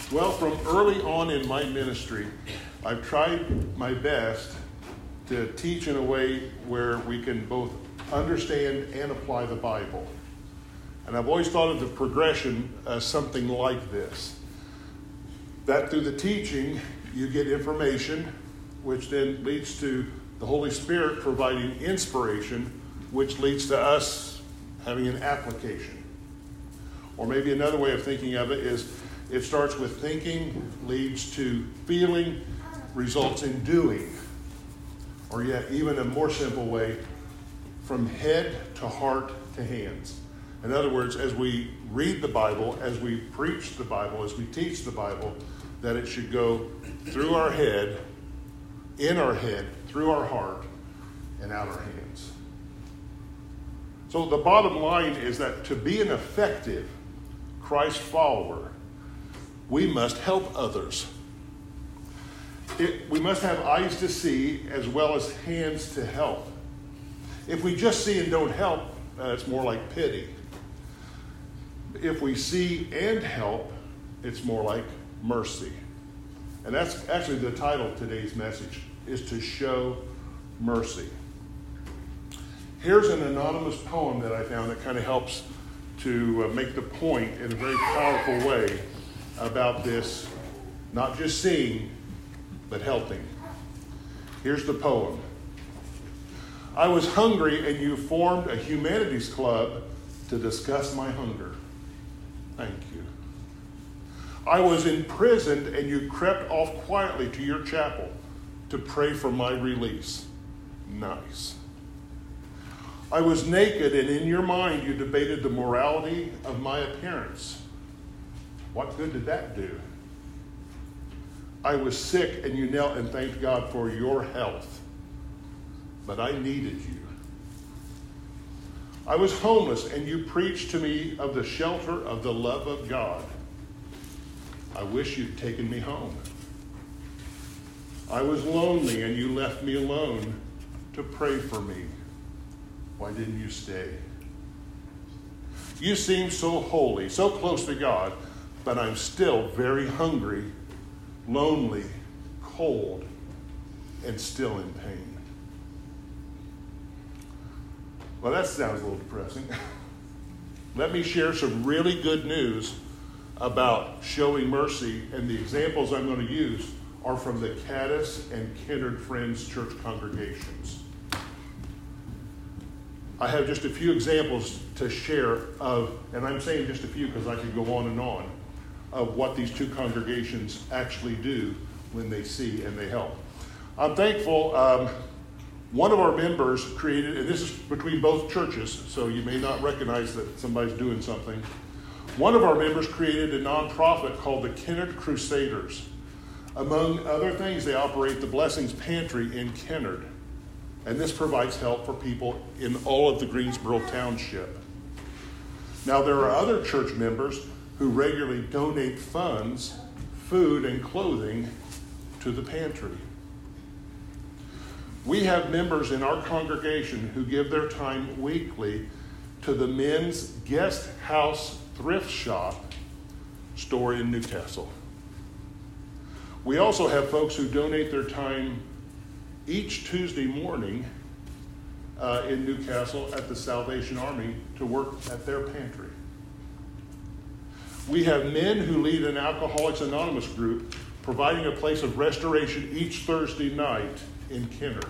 Well, from early on in my ministry, I've tried my best to teach in a way where we can both understand and apply the Bible. And I've always thought of the progression as something like this. That through the teaching, you get information, which then leads to the Holy Spirit providing inspiration, which leads to us having an application. Or maybe another way of thinking of it is it starts with thinking, leads to feeling, results in doing. Or yet, even a more simple way, from head to heart to hands. In other words, as we read the Bible, as we preach the Bible, as we teach the Bible, that it should go through our head, in our head, through our heart, and out our hands. So the bottom line is that to be an effective Christ follower, we must help others. We must have eyes to see as well as hands to help. If we just see and don't help, it's more like pity. If we see and help, it's more like mercy. And that's actually the title of today's message, is to show mercy. Here's an anonymous poem that I found that kind of helps to make the point in a very powerful way about this, not just seeing, but helping. Here's the poem. I was hungry and you formed a humanities club to discuss my hunger. Thank you. I was imprisoned and you crept off quietly to your chapel to pray for my release. Nice. I was naked and in your mind you debated the morality of my appearance. What good did that do? I was sick and you knelt and thanked God for your health. But I needed you. I was homeless and you preached to me of the shelter of the love of God. I wish you'd taken me home. I was lonely and you left me alone to pray for me. Why didn't you stay? You seem so holy, so close to God, but I'm still very hungry, lonely, cold, and still in pain. Well, that sounds a little depressing. Let me share some really good news about showing mercy, and the examples I'm going to use are from the Caddis and Kennard Friends Church congregations. I have just a few examples to share of, and I'm saying just a few because I could go on and on, of what these two congregations actually do when they see and they help. I'm thankful one of our members created, and this is between both churches, so you may not recognize that somebody's doing something. One of our members created a nonprofit called the Kennard Crusaders. Among other things, they operate the Blessings Pantry in Kennard. And this provides help for people in all of the Greensboro Township. Now, there are other church members who regularly donate funds, food, and clothing to the pantry. We have members in our congregation who give their time weekly to the Men's Guest House Thrift Shop store in Newcastle. We also have folks who donate their time each Tuesday morning in Newcastle at the Salvation Army to work at their pantry. We have men who lead an Alcoholics Anonymous group providing a place of restoration each Thursday night in Kennard.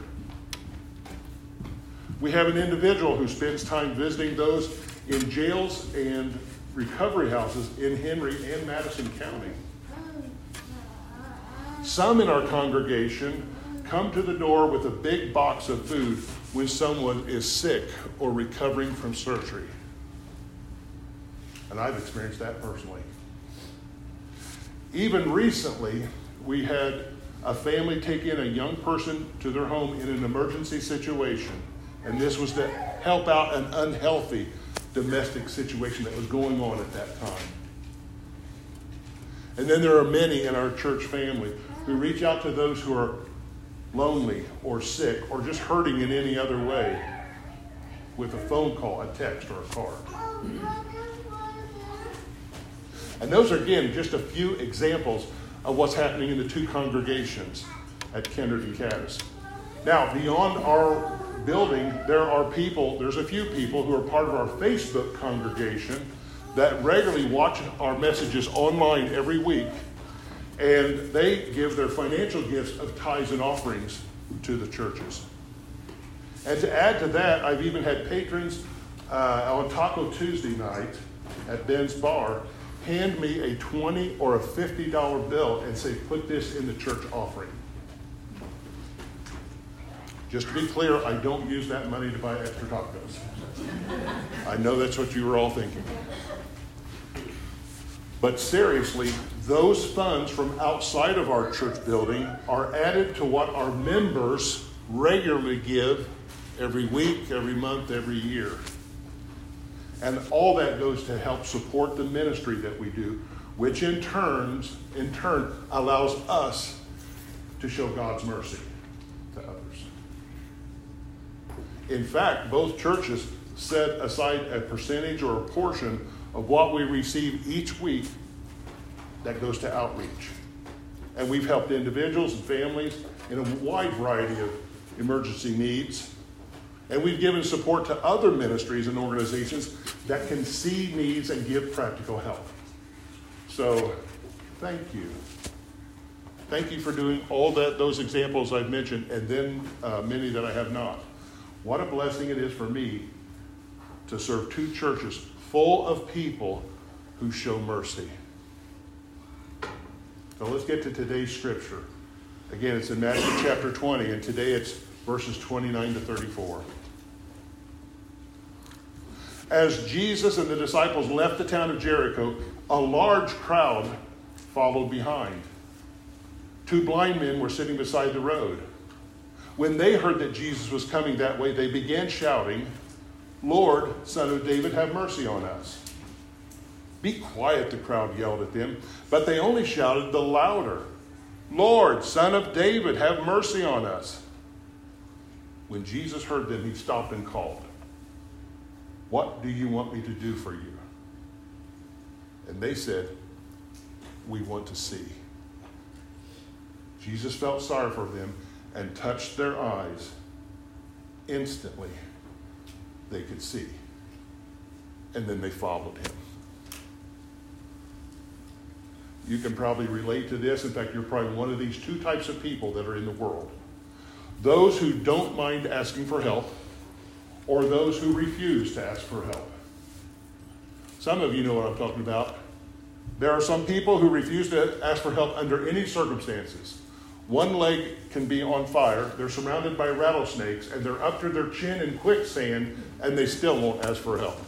We have an individual who spends time visiting those in jails and recovery houses in Henry and Madison County. Some in our congregation come to the door with a big box of food when someone is sick or recovering from surgery. And I've experienced that personally. Even recently, we had a family take in a young person to their home in an emergency situation. And this was to help out an unhealthy domestic situation that was going on at that time. And then there are many in our church family who reach out to those who are lonely or sick or just hurting in any other way with a phone call, a text, or a card. And those are, again, just a few examples of what's happening in the two congregations at Kennard and Caddis. Now, beyond our building, there's a few people who are part of our Facebook congregation that regularly watch our messages online every week, and they give their financial gifts of tithes and offerings to the churches. And to add to that, I've even had patrons on Taco Tuesday night at Ben's Bar hand me a $20 or a $50 bill and say, put this in the church offering. Just to be clear, I don't use that money to buy extra tacos. I know that's what you were all thinking. But seriously, those funds from outside of our church building are added to what our members regularly give every week, every month, every year. And all that goes to help support the ministry that we do, which in turn allows us to show God's mercy to others. In fact, both churches set aside a percentage or a portion of what we receive each week that goes to outreach. And we've helped individuals and families in a wide variety of emergency needs. And we've given support to other ministries and organizations that can see needs and give practical help. So, thank you. Thank you for doing all those examples I've mentioned, and then many that I have not. What a blessing it is for me to serve two churches full of people who show mercy. So let's get to today's scripture. Again, it's in Matthew chapter 20, and today it's verses 29 to 34. As Jesus and the disciples left the town of Jericho, a large crowd followed behind. Two blind men were sitting beside the road. When they heard that Jesus was coming that way, they began shouting, "Lord, Son of David, have mercy on us." "Be quiet," the crowd yelled at them, but they only shouted the louder, "Lord, Son of David, have mercy on us." When Jesus heard them, he stopped and called, "What do you want me to do for you?" And they said, "We want to see." Jesus felt sorry for them and touched their eyes. Instantly, they could see. And then they followed him. You can probably relate to this. In fact, you're probably one of these two types of people that are in the world. Those who don't mind asking for help, or those who refuse to ask for help. Some of you know what I'm talking about. There are some people who refuse to ask for help under any circumstances. One leg can be on fire, they're surrounded by rattlesnakes, and they're up to their chin in quicksand, and they still won't ask for help.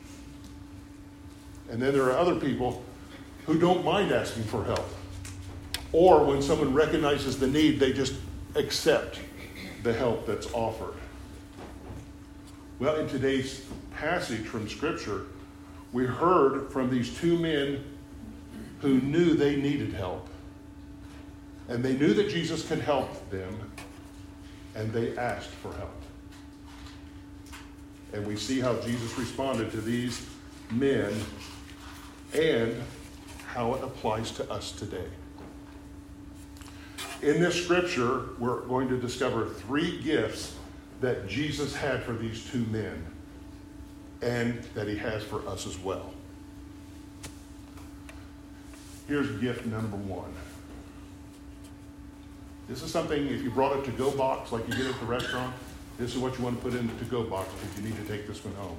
And then there are other people who don't mind asking for help. Or when someone recognizes the need, they just accept the help that's offered. Well, in today's passage from Scripture, we heard from these two men who knew they needed help. And they knew that Jesus could help them, and they asked for help. And we see how Jesus responded to these men and how it applies to us today. In this scripture, we're going to discover three gifts that Jesus had for these two men, and that he has for us as well. Here's gift number one. This is something, if you brought a to-go box like you get at the restaurant, this is what you want to put in the to-go box because you need to take this one home.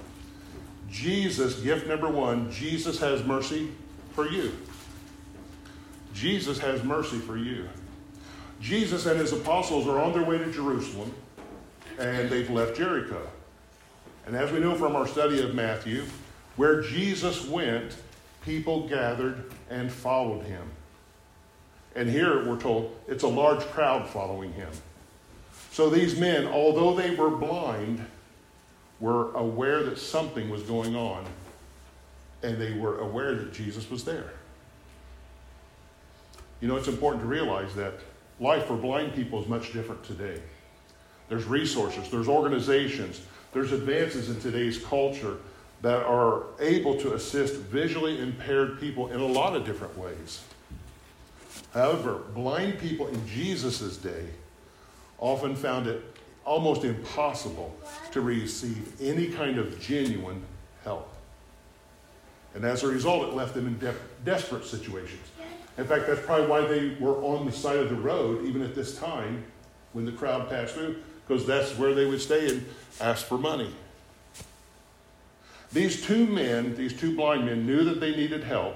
Gift number one, Jesus has mercy for you. Jesus has mercy for you. Jesus and his apostles are on their way to Jerusalem, and they've left Jericho. And as we know from our study of Matthew, where Jesus went, people gathered and followed him. And here we're told it's a large crowd following him. So these men, although they were blind, were aware that something was going on. And they were aware that Jesus was there. You know, it's important to realize that life for blind people is much different today. There's resources, there's organizations, there's advances in today's culture that are able to assist visually impaired people in a lot of different ways. However, blind people in Jesus' day often found it almost impossible to receive any kind of genuine help. And as a result, it left them in desperate situations. In fact, that's probably why they were on the side of the road, even at this time, when the crowd passed through, because that's where they would stay and ask for money. These two blind men, knew that they needed help,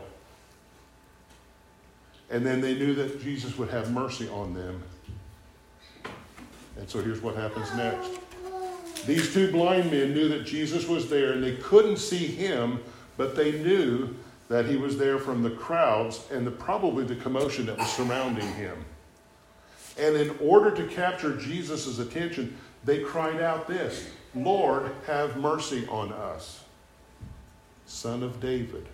and then they knew that Jesus would have mercy on them. And so here's what happens next. These two blind men knew that Jesus was there, and they couldn't see him, but they knew that he was there from the crowds and probably the commotion that was surrounding him. And in order to capture Jesus' attention, they cried out this, "Lord, have mercy on us, Son of David."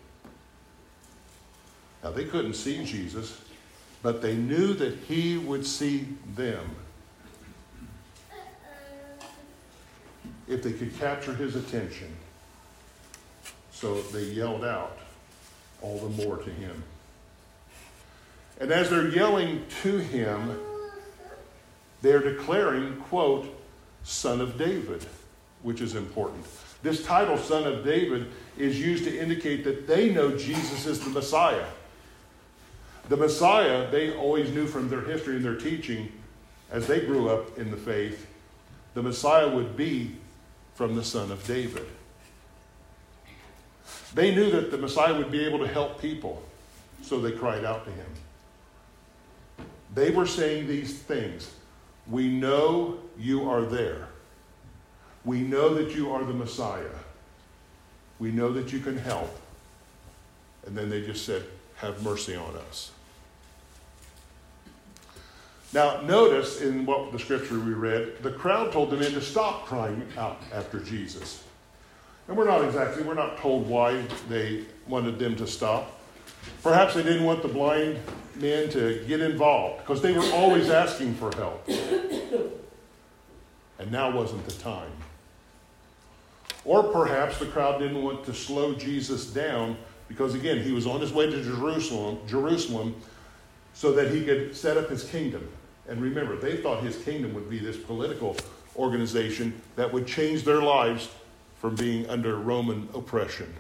Now, they couldn't see Jesus, but they knew that he would see them if they could capture his attention. So they yelled out all the more to him. And as they're yelling to him, they're declaring, quote, "Son of David," which is important. This title, Son of David, is used to indicate that they know Jesus is the Messiah. The Messiah, they always knew from their history and their teaching, as they grew up in the faith, the Messiah would be from the Son of David. They knew that the Messiah would be able to help people, so they cried out to him. They were saying these things. "We know you are there. We know that you are the Messiah. We know that you can help." And then they just said, "Have mercy on us." Now, notice in what the scripture we read, the crowd told the men to stop crying out after Jesus. And we're not told why they wanted them to stop. Perhaps they didn't want the blind men to get involved, because they were always asking for help. And now wasn't the time. Or perhaps the crowd didn't want to slow Jesus down, because again, he was on his way to Jerusalem, so that he could set up his kingdom. And remember, they thought his kingdom would be this political organization that would change their lives from being under Roman oppression.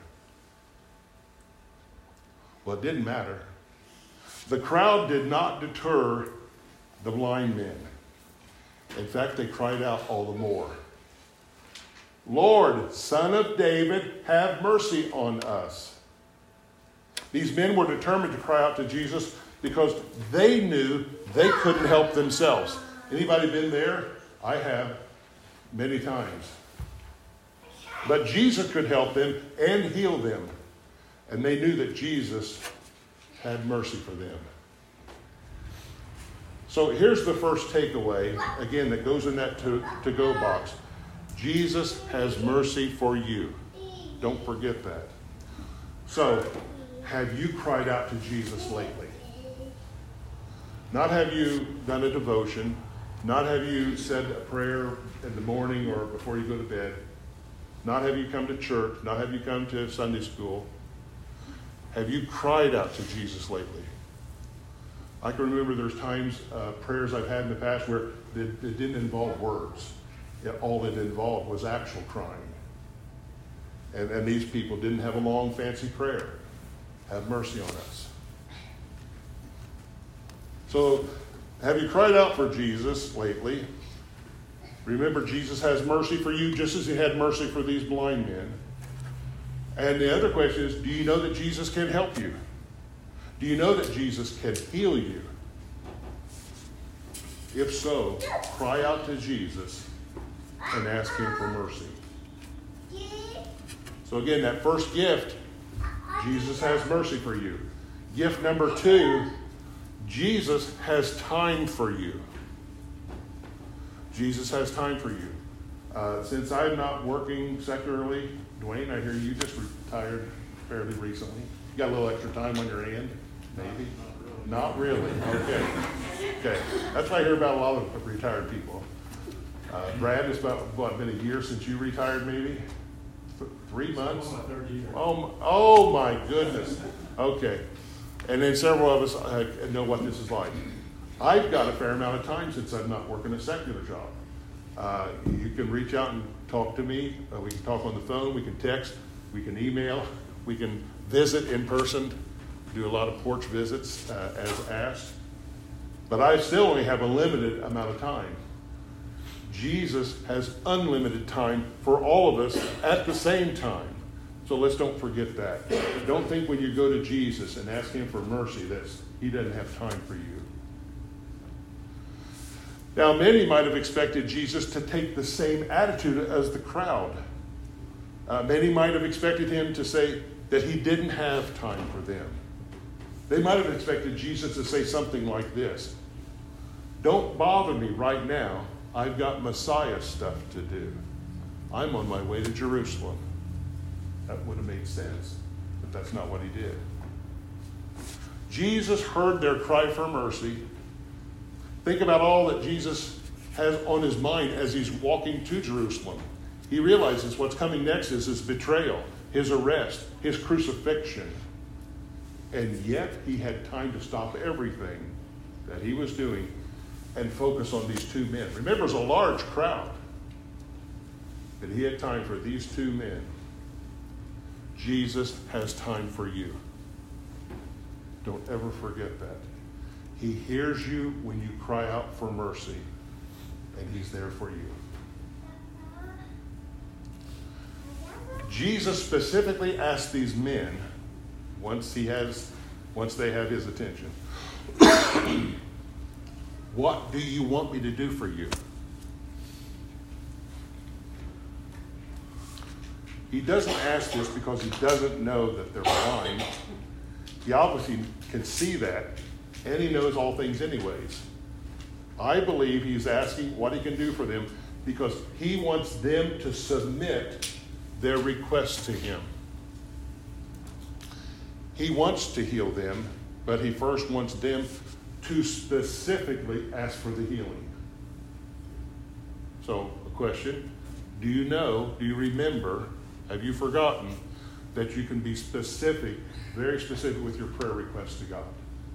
Well, it didn't matter. The crowd did not deter the blind men. In fact, they cried out all the more, "Lord, Son of David, have mercy on us." These men were determined to cry out to Jesus because they knew they couldn't help themselves. Anybody been there? I have, many times. But Jesus could help them and heal them. And they knew that Jesus had mercy for them. So here's the first takeaway, again, that goes in that to-go box. Jesus has mercy for you. Don't forget that. So, have you cried out to Jesus lately? Not have you done a devotion, not have you said a prayer in the morning or before you go to bed, not have you come to church, not have you come to Sunday school. Have you cried out to Jesus lately? I can remember there's times, prayers I've had in the past where it didn't involve words. All it involved was actual crying. And these people didn't have a long, fancy prayer. Have mercy on us. So, have you cried out for Jesus lately? Remember, Jesus has mercy for you just as he had mercy for these blind men. And the other question is, do you know that Jesus can help you? Do you know that Jesus can heal you? If so, cry out to Jesus and ask him for mercy. So again, that first gift, Jesus has mercy for you. Gift number 2, Jesus has time for you. Jesus has time for you. Since I'm not working secularly, Dwayne, I hear you just retired fairly recently. You got a little extra time on your hand, maybe? Not really. Okay. That's what I hear about a lot of retired people. Brad, it's about, been a year since you retired, maybe? 3 months? It's my third year. Oh my goodness. Okay. And then several of us know what this is like. I've got a fair amount of time since I'm not working a secular job. You can reach out and talk to me. We can talk on the phone. We can text. We can email. We can visit in person. Do a lot of porch visits as asked. But I still only have a limited amount of time. Jesus has unlimited time for all of us at the same time. So let's don't forget that. Don't think when you go to Jesus and ask him for mercy that he doesn't have time for you. Now, many might have expected Jesus to take the same attitude as the crowd. Many might have expected him to say that he didn't have time for them. They might have expected Jesus to say something like this: "Don't bother me right now. I've got Messiah stuff to do. I'm on my way to Jerusalem." That would have made sense, but that's not what he did. Jesus heard their cry for mercy. Think about all that Jesus has on his mind as he's walking to Jerusalem. He realizes what's coming next is his betrayal, his arrest, his crucifixion. And yet he had time to stop everything that he was doing and focus on these two men. Remember, it's a large crowd. But he had time for these two men. Jesus has time for you. Don't ever forget that. He hears you when you cry out for mercy, and he's there for you. Jesus specifically asked these men, once they have his attention, "What do you want me to do for you?" He doesn't ask this because he doesn't know that they're blind. He obviously can see that, and he knows all things anyways. I believe he's asking what he can do for them because he wants them to submit their requests to him. He wants to heal them, but he first wants them to specifically ask for the healing. So, a question: do you remember, have you forgotten that you can be specific, very specific with your prayer requests to God?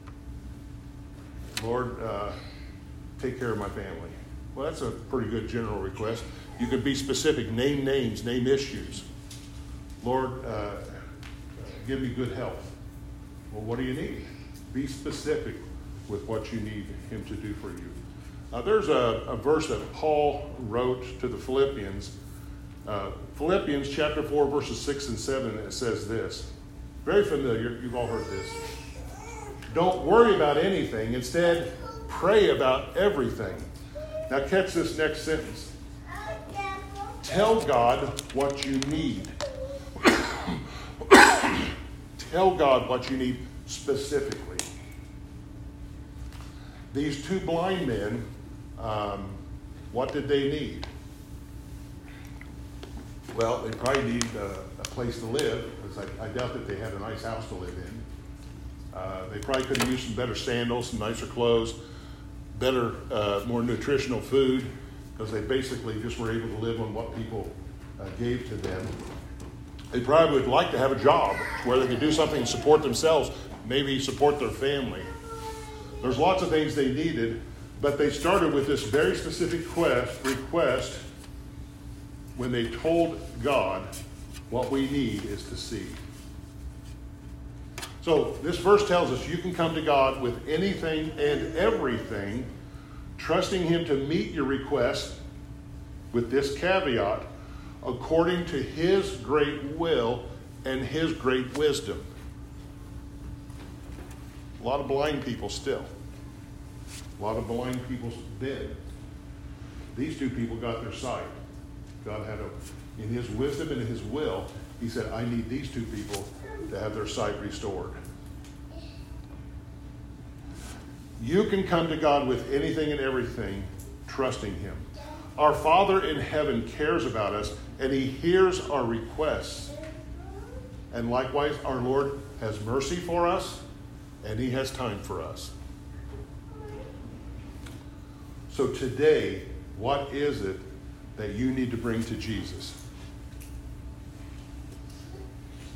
Lord, take care of my family. Well, that's a pretty good general request. You can be specific, name names, name issues. Lord, give me good health. Well, what do you need? Be specific with what you need him to do for you. There's a verse that Paul wrote to the Philippians. Philippians chapter 4, verses 6 and 7, it says this. Very familiar. You've all heard this. Don't worry about anything. Instead, pray about everything. Now catch this next sentence. Tell God what you need. Tell God what you need specifically. These two blind men, what did they need? Well, they probably need a place to live, because I doubt that they had a nice house to live in. They probably could have used some better sandals, some nicer clothes, better, more nutritional food, because they basically just were able to live on what people gave to them. They probably would like to have a job where they could do something to support themselves, maybe support their family. There's lots of things they needed, but they started with this very specific request when they told God, what we need is to see. So this verse tells us you can come to God with anything and everything, trusting him to meet your request with this caveat, according to his great will and his great wisdom. A lot of blind people still. A lot of blind people dead. These two people got their sight. God had, in his wisdom and in his will, he said, I need these two people to have their sight restored. You can come to God with anything and everything, trusting him. Our Father in heaven cares about us, and he hears our requests. And likewise, our Lord has mercy for us, and he has time for us. So today, what is it that you need to bring to Jesus?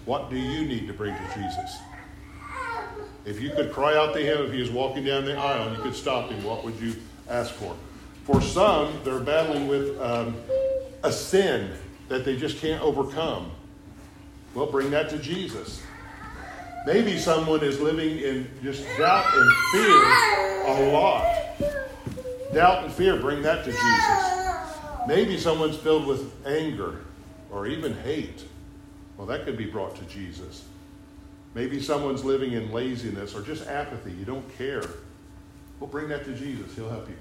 What do you need to bring to Jesus? If you could cry out to him if he was walking down the aisle and you could stop him, what would you ask for? For some, they're battling with a sin that they just can't overcome. Well, bring that to Jesus. Maybe someone is living in just doubt and fear a lot. Doubt and fear, bring that to Jesus. Maybe someone's filled with anger or even hate. Well, that could be brought to Jesus. Maybe someone's living in laziness or just apathy. You don't care. Well, bring that to Jesus. He'll help you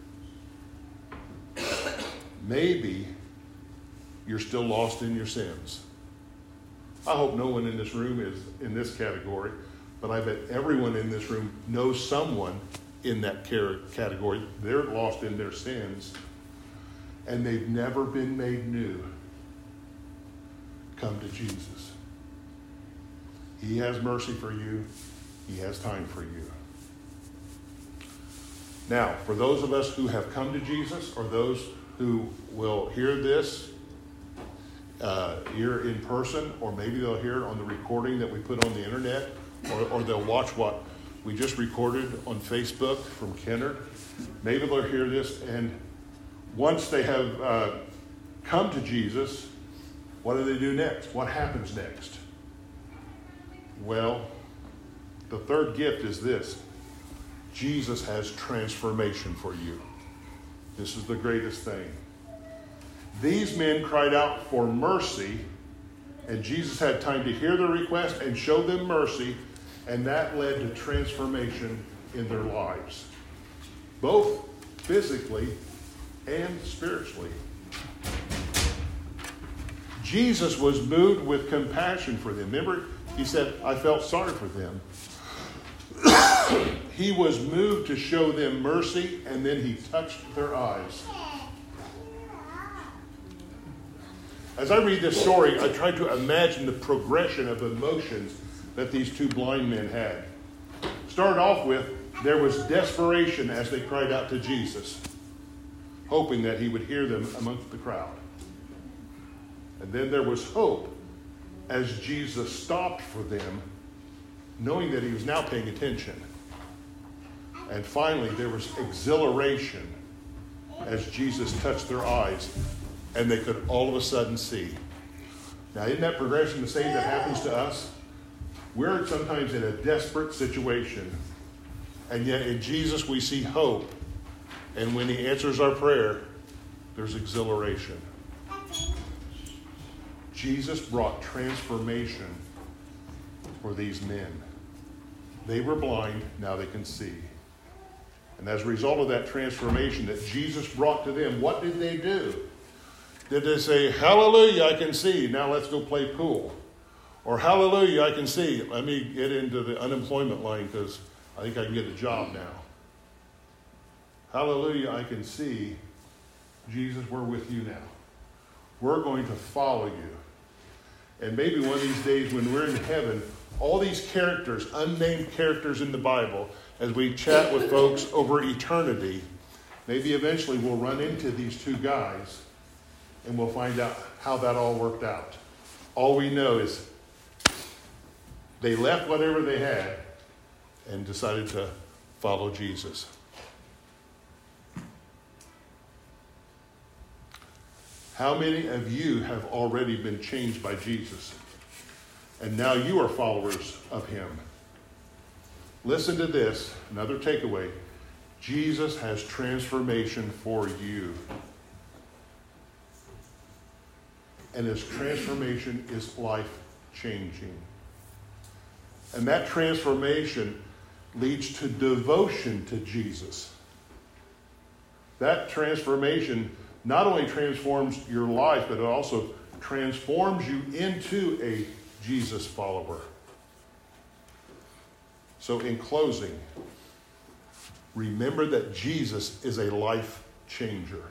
care. Maybe you're still lost in your sins. I hope no one in this room is in this category, but I bet everyone in this room knows someone in that category. They're lost in their sins, and they've never been made new. Come to Jesus. He has mercy for you. He has time for you. Now, for those of us who have come to Jesus, or those who will hear this here in person, or maybe they'll hear it on the recording that we put on the internet, or they'll watch what we just recorded on Facebook from Kennard. Maybe they'll hear this, and once they have come to Jesus, what do they do next? What happens next? Well, the third gift is this. Jesus has transformation for you. This is the greatest thing. These men cried out for mercy, and Jesus had time to hear their request and show them mercy, and that led to transformation in their lives, both physically and spiritually. Jesus was moved with compassion for them. Remember, he said, I felt sorry for them. He was moved to show them mercy, and then he touched their eyes. As I read this story, I try to imagine the progression of emotions that these two blind men had. Started off with, there was desperation as they cried out to Jesus, hoping that he would hear them amongst the crowd. And then there was hope as Jesus stopped for them, knowing that he was now paying attention. And finally, there was exhilaration as Jesus touched their eyes, and they could all of a sudden see. Now, isn't that progression the same that happens to us? We're sometimes in a desperate situation, and yet in Jesus we see hope. And when he answers our prayer, there's exhilaration. Jesus brought transformation for these men. They were blind, now they can see. And as a result of that transformation that Jesus brought to them, what did they do? Did they say, hallelujah, I can see, now let's go play pool? Or hallelujah, I can see, let me get into the unemployment line because I think I can get a job now. Hallelujah, I can see, Jesus, we're with you now. We're going to follow you. And maybe one of these days when we're in heaven, all these characters, unnamed characters in the Bible, as we chat with folks over eternity, maybe eventually we'll run into these two guys and we'll find out how that all worked out. All we know is they left whatever they had and decided to follow Jesus. How many of you have already been changed by Jesus? And now you are followers of him. Listen to this, another takeaway. Jesus has transformation for you. And his transformation is life-changing. And that transformation leads to devotion to Jesus. That transformation not only transforms your life, but it also transforms you into a Jesus follower. So in closing, remember that Jesus is a life changer.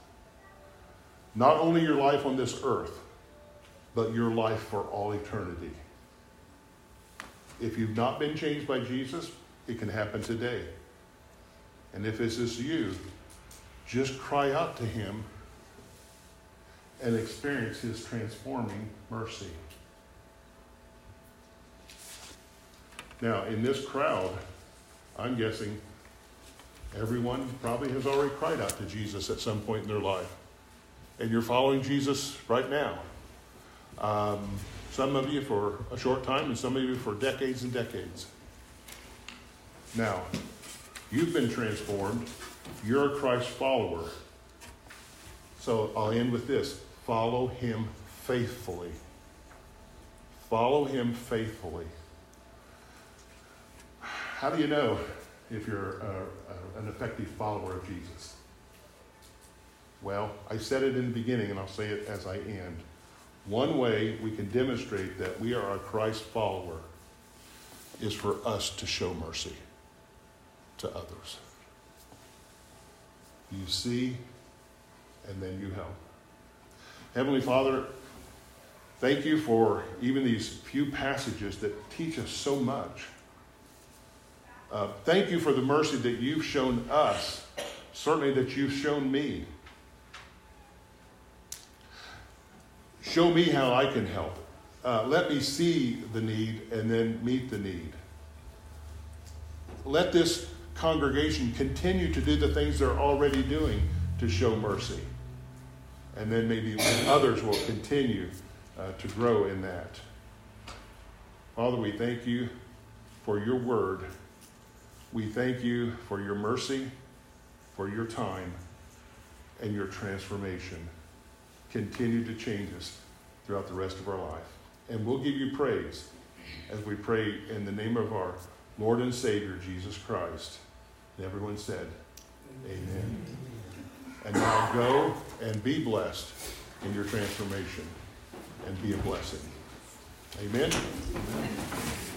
Not only your life on this earth, but your life for all eternity. If you've not been changed by Jesus, it can happen today. And if this is you, just cry out to him and experience his transforming mercy. Now, in this crowd, I'm guessing everyone probably has already cried out to Jesus at some point in their life. And you're following Jesus right now. Some of you for a short time, and some of you for decades and decades. Now, you've been transformed. You're a Christ follower. So I'll end with this. Follow him faithfully. Follow him faithfully. How do you know if you're an effective follower of Jesus? Well, I said it in the beginning, and I'll say it as I end. One way we can demonstrate that we are a Christ follower is for us to show mercy to others. You see, and then you help. Heavenly Father, thank you for even these few passages that teach us so much. Thank you for the mercy that you've shown us, certainly that you've shown me. Show me how I can help. Let me see the need and then meet the need. Let this congregation continue to do the things they're already doing to show mercy. And then maybe others will continue to grow in that. Father, we thank you for your word. We thank you for your mercy, for your time, and your transformation. Continue to change us throughout the rest of our life. And we'll give you praise as we pray in the name of our Lord and Savior, Jesus Christ. And everyone said, Amen. And now go and be blessed in your transformation and be a blessing. Amen.